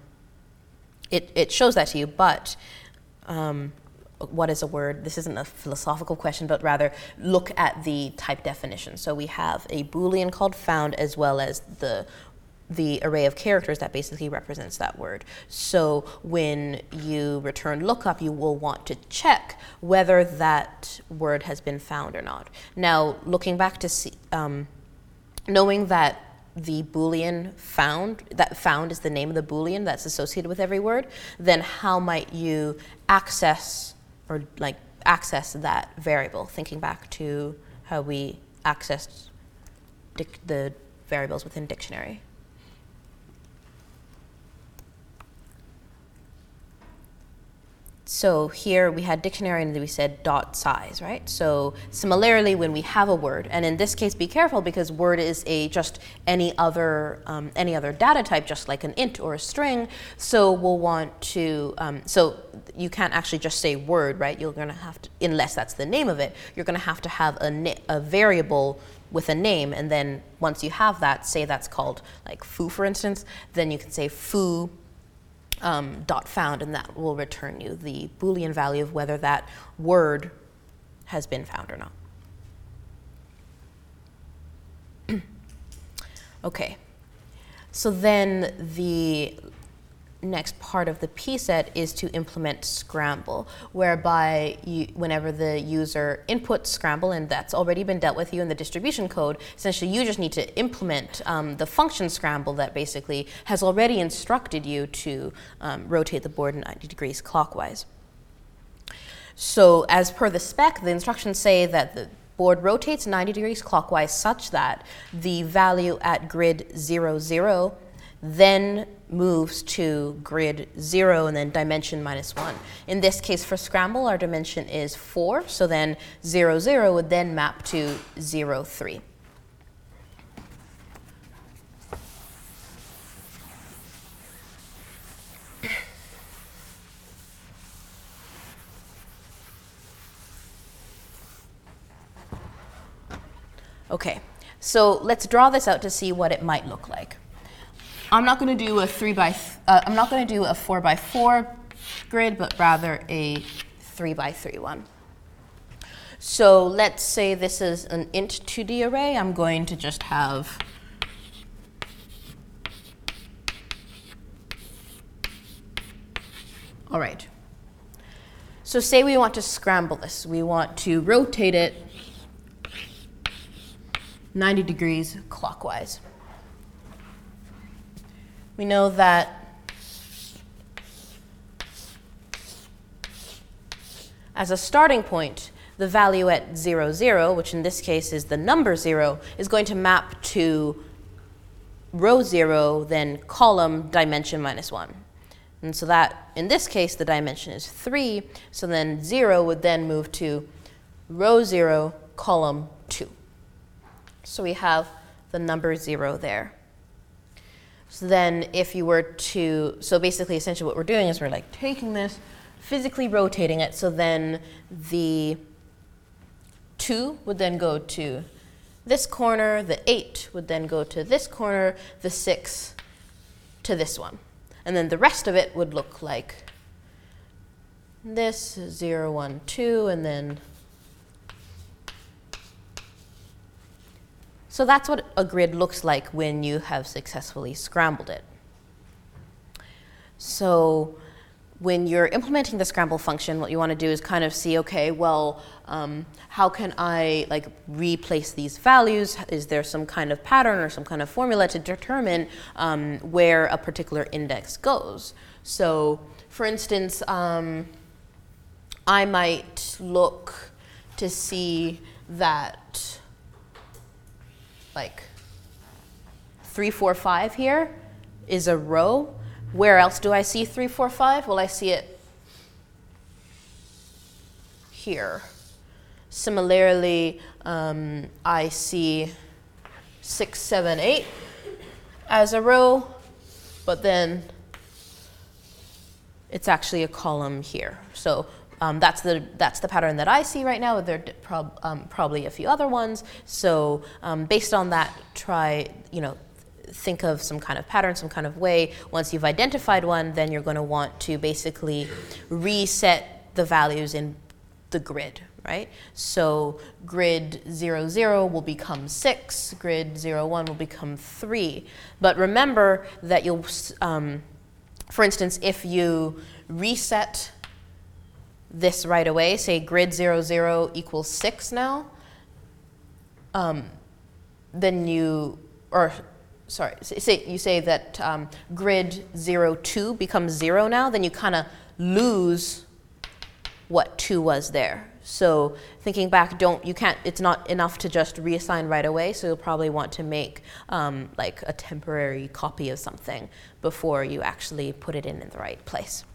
it, it shows that to you, but um, what is a word? This isn't a philosophical question, but rather look at the type definition. So we have a Boolean called found, as well as the the array of characters that basically represents that word. So when you return lookup, you will want to check whether that word has been found or not. Now, looking back to see, um, knowing that the Boolean found, that found is the name of the Boolean that's associated with every word, then how might you access or like access that variable? Thinking back to how we accessed dic- the variables within dictionary. So here we had dictionary and then we said dot size, right? So similarly, when we have a word, and in this case, be careful because word is a just any other um, any other data type, just like an int or a string. So we'll want to, um, so you can't actually just say word, right? You're gonna have to, unless that's the name of it, you're gonna have to have a, na- a variable with a name, and then once you have that, say that's called like foo, for instance, then you can say foo Um, dot found, and that will return you the Boolean value of whether that word has been found or not. Okay, so then the next part of the P set is to implement Scramble, whereby you, whenever the user inputs Scramble, and that's already been dealt with you in the distribution code, essentially you just need to implement um, the function Scramble that basically has already instructed you to um, rotate the board ninety degrees clockwise. So as per the spec, the instructions say that the board rotates ninety degrees clockwise such that the value at grid zero, zero then moves to grid zero and then dimension minus one. In this case for Scramble, our dimension is four, so then zero, zero would then map to zero, three. Okay, So let's draw this out to see what it might look like. I'm not going to do a three by th uh, I'm not going to do a four by four grid, but rather a three by three one. So let's say this is an int two D array. I'm going to just have all right. So say we want to scramble this. We want to rotate it ninety degrees clockwise. We know that as a starting point, the value at zero, zero, which in this case is the number zero, is going to map to row zero, then column dimension minus one. And so that, in this case, the dimension is three. So then zero would then move to row zero, column two. So we have the number zero there. So then if you were to, so basically essentially what we're doing is we're like taking this, physically rotating it, so then the two would then go to this corner, the eight would then go to this corner, the six to this one. And then the rest of it would look like this, zero, one, two, and then. So that's what a grid looks like when you have successfully scrambled it. So when you're implementing the scramble function, what you want to do is kind of see, okay, well, um, how can I like replace these values? Is there some kind of pattern or some kind of formula to determine um, where a particular index goes? So for instance, um, I might look to see that like three, four, five here is a row. Where else do I see three, four, five? Well, I see it here. Similarly, um, I see six, seven, eight as a row, but then it's actually a column here. So um, that's the that's the pattern that I see right now. There are prob um, probably a few other ones. So um, based on that, try you know. think of some kind of pattern, some kind of way. Once you've identified one, then you're going to want to basically reset the values in the grid, right? So grid zero, zero will become six, grid zero, one will become three. But remember that you'll, um, for instance, if you reset this right away, say grid zero, zero equals six now, um, then you, or sorry, say you say that um, grid zero, two becomes zero now, then you kind of lose what two was there. So thinking back, don't you can't. It's not enough to just reassign right away. So you'll probably want to make um, like a temporary copy of something before you actually put it in in the right place.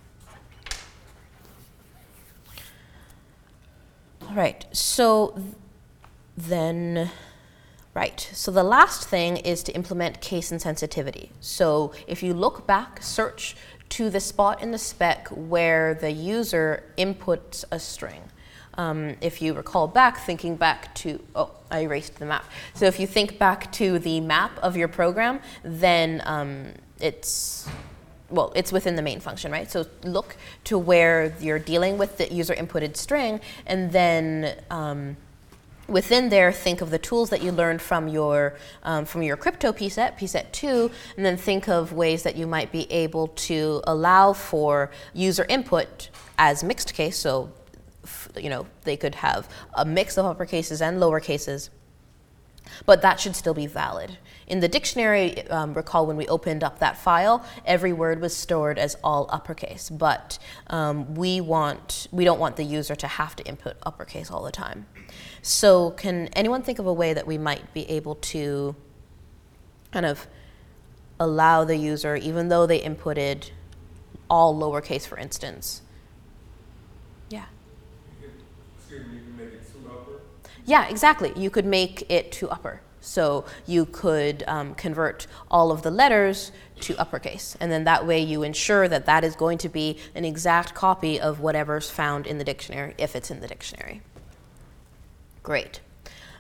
All right. So then. Right, so the last thing is to implement case insensitivity. So if you look back, search to the spot in the spec where the user inputs a string. Um, if you recall back, thinking back to, oh, I erased the map. So if you think back to the map of your program, then um, it's, well, it's within the main function, right? So look to where you're dealing with the user inputted string, and then um, within there, think of the tools that you learned from your um, from your crypto P set, P set two, and then think of ways that you might be able to allow for user input as mixed case. So, you know, they could have a mix of uppercases and lower cases, but that should still be valid. In the dictionary, um, recall when we opened up that file, every word was stored as all uppercase, but um, we want we don't want the user to have to input uppercase all the time. So can anyone think of a way that we might be able to kind of allow the user, even though they inputted all lowercase, for instance? Yeah. You can, excuse me, you can make it two upper? Yeah, exactly. You could make it to upper. So you could um, convert all of the letters to uppercase. And then that way you ensure that that is going to be an exact copy of whatever's found in the dictionary, if it's in the dictionary. Great.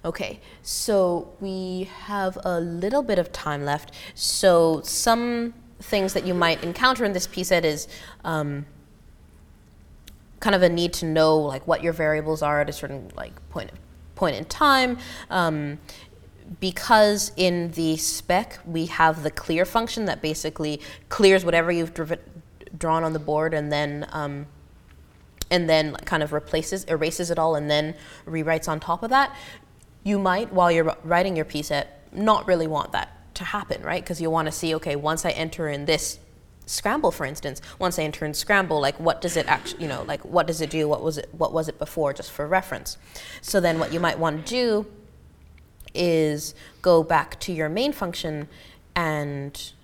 Okay, so we have a little bit of time left. So some things that you might encounter in this P set is um, kind of a need to know like what your variables are at a certain like point point in time. Um, because in the spec we have the clear function that basically clears whatever you've driven, drawn on the board and then um, and then kind of replaces, erases it all and then rewrites on top of that. You might, while you're writing your P set, not really want that to happen, right? Because you want to see, okay, once I enter in this scramble, for instance, once I enter in scramble, like what does it actually, you know, like what does it do? What was it? What was it before? Just for reference. So then, what you might want to do is go back to your main function and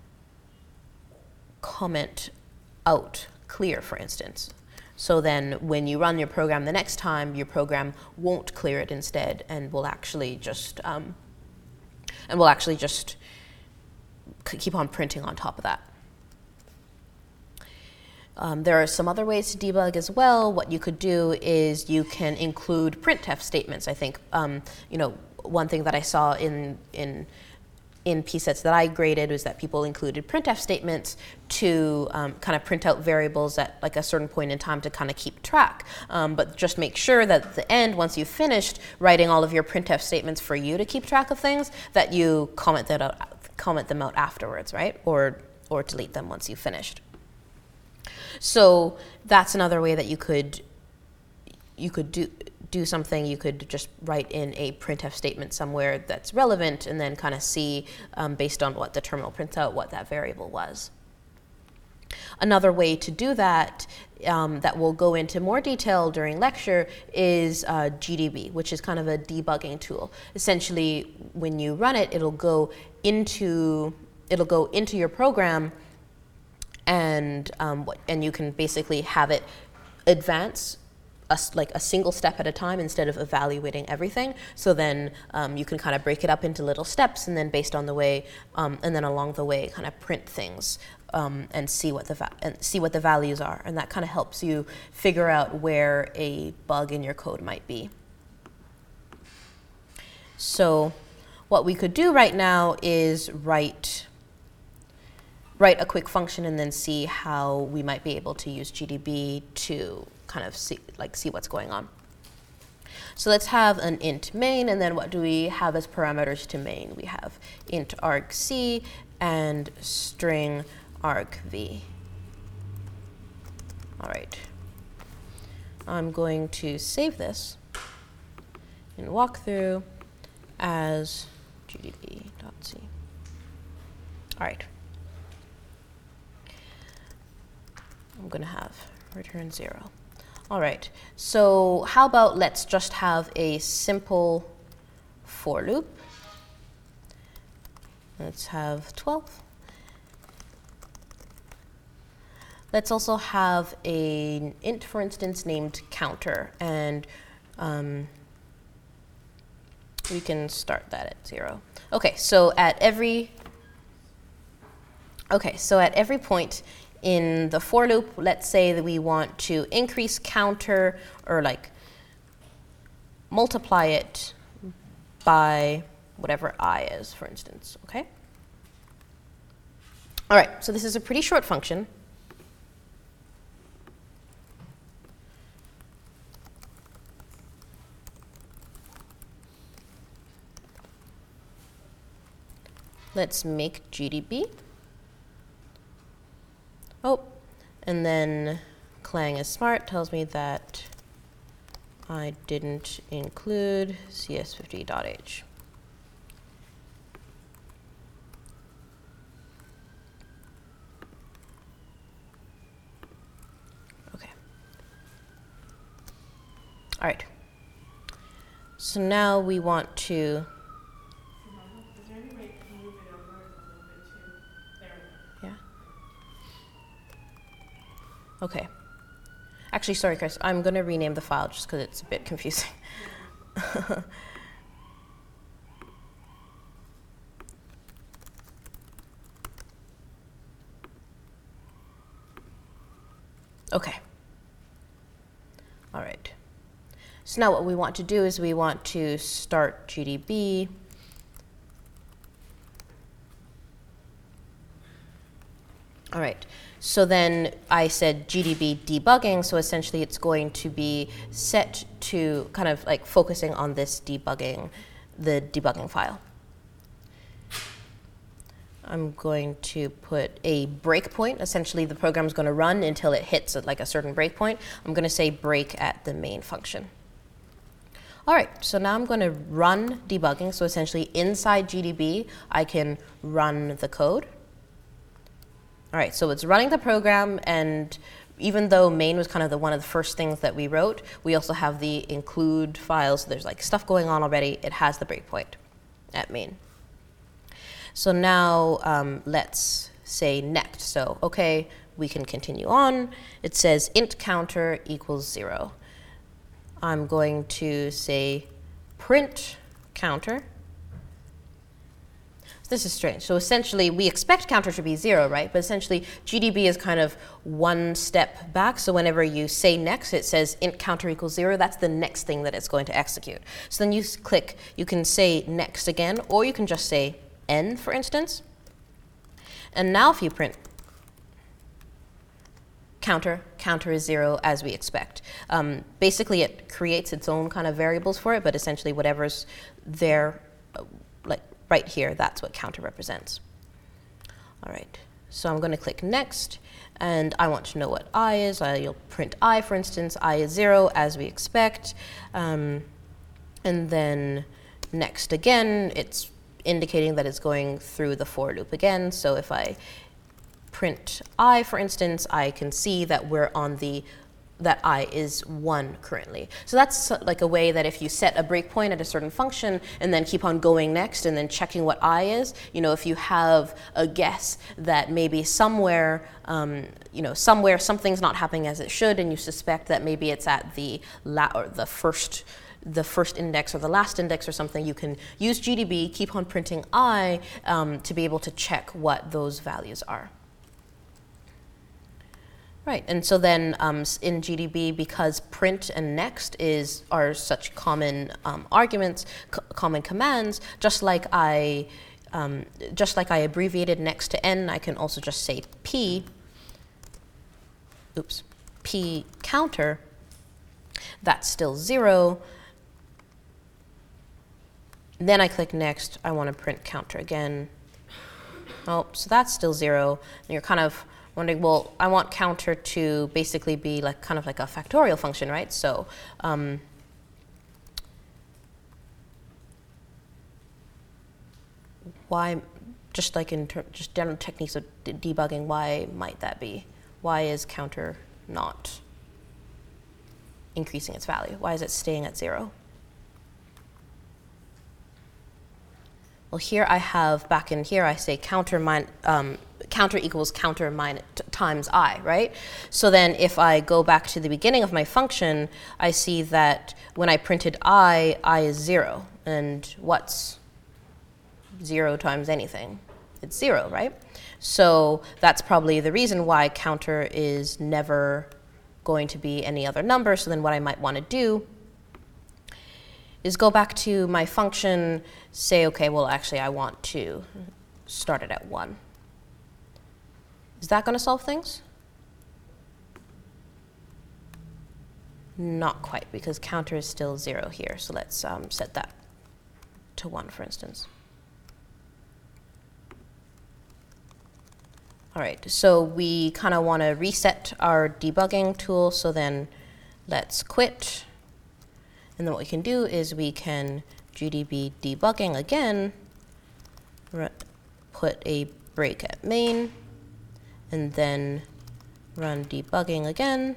comment out clear, for instance. So then when you run your program the next time, your program won't clear it instead and will actually just um, and will actually just keep on printing on top of that. Um, there are some other ways to debug as well. What you could do is you can include printf statements. I think um, you know, one thing that I saw in in in P sets that I graded was that people included printf statements to um, kind of print out variables at like a certain point in time to kind of keep track. Um, but just make sure that at the end, once you've finished writing all of your printf statements for you to keep track of things, that you comment that out, comment them out afterwards, right? Or or delete them once you've finished. So that's another way that you could you could do do something. You could just write in a printf statement somewhere that's relevant and then kind of see um, based on what the terminal prints out what that variable was. Another way to do that um, that we'll go into more detail during lecture is uh, G D B, which is kind of a debugging tool. Essentially, when you run it, it'll go into it'll go into your program, and um, what, and you can basically have it advance A, like a single step at a time instead of evaluating everything. So then um, you can kind of break it up into little steps, and then based on the way, um, and then along the way, kind of print things um, and see what the va and see what the values are, and that kind of helps you figure out where a bug in your code might be. So what we could do right now is write write a quick function and then see how we might be able to use G D B to kind of see, like, see what's going on. So let's have an int main, and then what do we have as parameters to main? We have int argc and string argv. All right. I'm going to save this in walkthrough as gdb.c. All right. I'm going to have return zero. All right, so how about let's just have a simple for loop. Let's have twelve. Let's also have an int, for instance, named counter, and um, we can start that at zero. Okay, so at every okay, so at every point in the for loop, let's say that we want to increase counter or like multiply it by whatever I is, for instance, okay? All right, so this is a pretty short function. Let's make G D B. Oh, and then Clang is smart tells me that I didn't include C S fifty dot h. Okay. All right. So now we want to Okay. Actually, sorry, Chris. I'm going to rename the file just because it's a bit confusing. Okay. All right. So now what we want to do is we want to start G D B. All right, so then I said G D B debugging, so essentially it's going to be set to kind of like focusing on this debugging, the debugging file. I'm going to put a breakpoint. Essentially, the program is going to run until it hits at like a certain breakpoint. I'm going to say break at the main function. All right, so now I'm going to run debugging. So essentially, inside G D B, I can run the code. All right, so it's running the program, and even though main was kind of the one of the first things that we wrote, we also have the include files. So there's like stuff going on already. It has the breakpoint at main. So now um, let's say next. So okay, we can continue on. It says int counter equals zero. I'm going to say print counter. This is strange. So essentially, we expect counter to be zero, right? But essentially, G D B is kind of one step back. So whenever you say next, it says int counter equals zero. That's the next thing that it's going to execute. So then you click, you can say next again, or you can just say n, for instance. And now if you print counter, counter is zero as we expect. Um, basically, it creates its own kind of variables for it, but essentially whatever's there, uh, like right here, that's what counter represents. All right, so I'm going to click next, and I want to know what I is. I'll print I, for instance. I is zero as we expect. Um, and then next again, it's indicating that it's going through the for loop again. So if I print I, for instance, I can see that we're on the that I is one currently. So that's like a way that if you set a breakpoint at a certain function and then keep on going next and then checking what I is, you know, if you have a guess that maybe somewhere, um, you know, somewhere something's not happening as it should, and you suspect that maybe it's at the la or the first the first index or the last index or something, you can use G D B, keep on printing I um, to be able to check what those values are. Right, and so then um, in G D B, because print and next is are such common um, arguments, common commands, just like I, um, just like I abbreviated next to n, I can also just say p. Oops, p counter. That's still zero. Then I click next. I want to print counter again. Oh, so that's still zero. And you're kind of wondering, well, I want counter to basically be like kind of like a factorial function, right? So um, why, just like in ter just general techniques of de debugging, why might that be? Why is counter not increasing its value? Why is it staying at zero? Well, here I have, back in here, I say counter min, um, counter equals counter minus times I, right? So then if I go back to the beginning of my function, I see that when I printed I, I is zero. And what's zero times anything? It's zero, right? So that's probably the reason why counter is never going to be any other number. So then what I might want to do is go back to my function, say, okay, well, actually, I want to start it at one. Is that going to solve things? Not quite, because counter is still zero here. So let's um, set that to one, for instance. All right, so we kind of want to reset our debugging tool. So then let's quit. And then what we can do is we can G D B debugging again, put a break at main, and then run debugging again.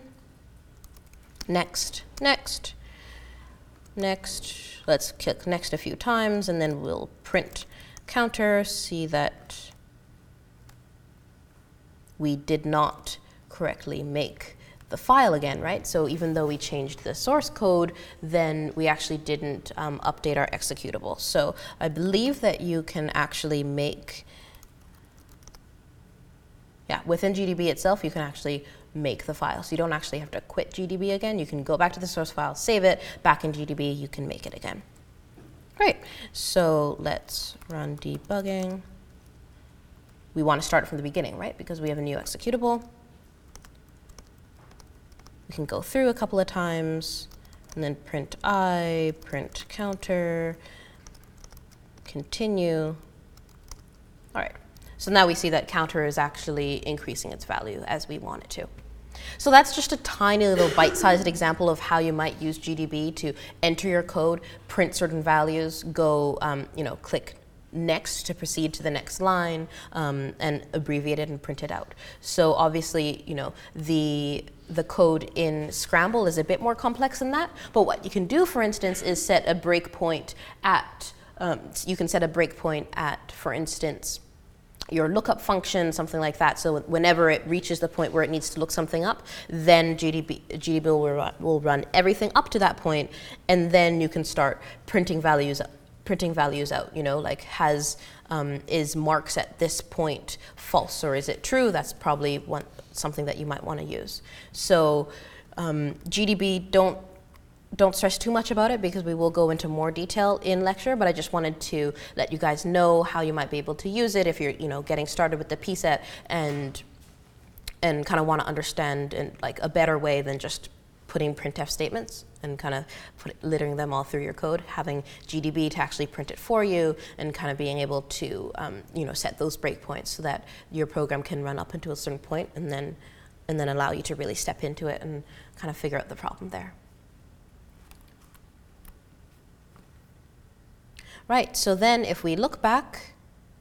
Next, next, next. Let's click next a few times, and then we'll print counter, see that we did not correctly make the file again, right? So even though we changed the source code, then we actually didn't um, update our executable. So I believe that you can actually make, yeah, within G D B itself, you can actually make the file. So you don't actually have to quit G D B again. You can go back to the source file, save it, back in G D B, you can make it again. Great, so let's run debugging. We want to start from the beginning, right? Because we have a new executable. We can go through a couple of times, and then print I, print counter, continue. All right, so now we see that counter is actually increasing its value as we want it to. So that's just a tiny little bite-sized example of how you might use G D B to enter your code, print certain values, go, um, you know, click next to proceed to the next line, um, and abbreviate it and print it out. So obviously, you know, the the code in Scramble is a bit more complex than that. But what you can do, for instance, is set a breakpoint at. Um, you can set a breakpoint at, for instance, your lookup function, something like that. So whenever it reaches the point where it needs to look something up, then G D B, G D B will run, will run everything up to that point, and then you can start printing values printing values out, you know, like has, um, is marks at this point false or is it true? That's probably one, something that you might want to use. So um, G D B, don't, don't stress too much about it because we will go into more detail in lecture, but I just wanted to let you guys know how you might be able to use it if you're, you know, getting started with the P set and, and kind of want to understand in like a better way than just putting printf statements and kind of put, littering them all through your code, having G D B to actually print it for you, and kind of being able to um, you know, set those breakpoints so that your program can run up into a certain point and then, and then allow you to really step into it and kind of figure out the problem there. Right, so then if we look back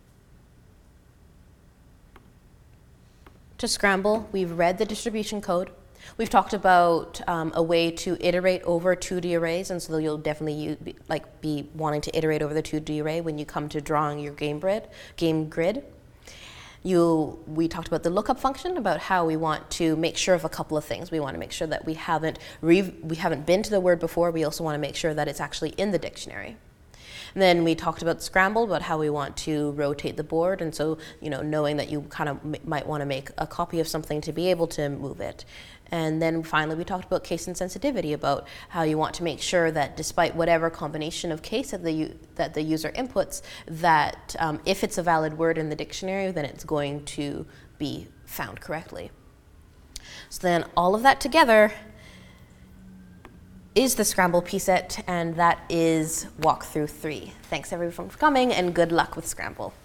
to Scramble, we've read the distribution code. We've talked about um, a way to iterate over two D arrays, and so you'll definitely use, be, like be wanting to iterate over the two D array when you come to drawing your game grid. Game grid. You, we talked about the lookup function, about how we want to make sure of a couple of things. We want to make sure that we haven't re we haven't been to the word before. We also want to make sure that it's actually in the dictionary. And then we talked about Scramble, about how we want to rotate the board, and so, you know, knowing that you kind of m might want to make a copy of something to be able to move it. And then finally we talked about case insensitivity, about how you want to make sure that despite whatever combination of case that the, that the user inputs, that um, if it's a valid word in the dictionary, then it's going to be found correctly. So then all of that together is the Scramble P set, and that is walkthrough three. Thanks everyone for coming, and good luck with Scramble.